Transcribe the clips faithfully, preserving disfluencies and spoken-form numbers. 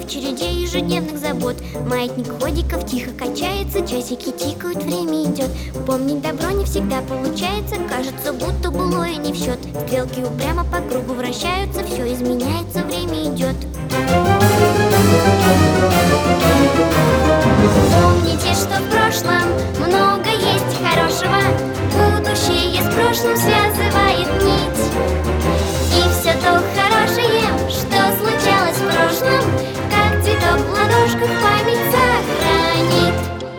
очередей, ежедневных забот. Маятник ходиков тихо качается, часики тикают, время идет. Помнить добро не всегда получается, кажется, будто былое не в счет. Стрелки упрямо по кругу вращаются, все изменяется, время идет. Помните, что в прошлом много есть хорошего, будущее с прошлым связывает нить. И все то хорошее, что случалось в прошлом, как цветок в ладошках, память сохранит.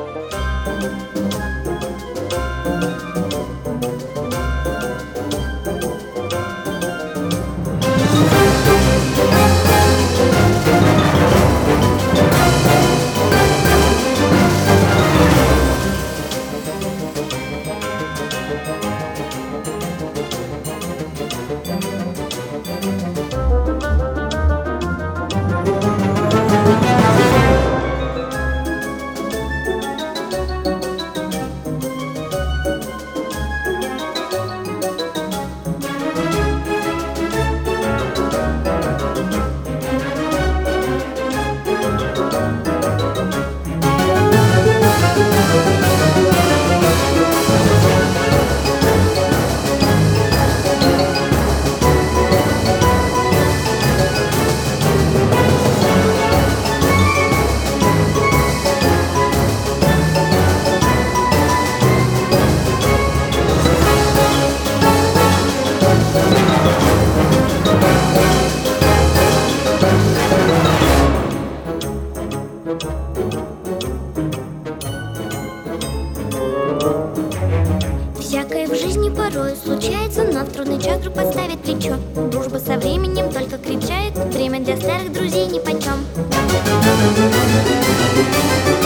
Всякое в жизни порой случается, но в трудный час вдруг подставит плечо. Дружба со временем только крепчает, время для старых друзей нипочем.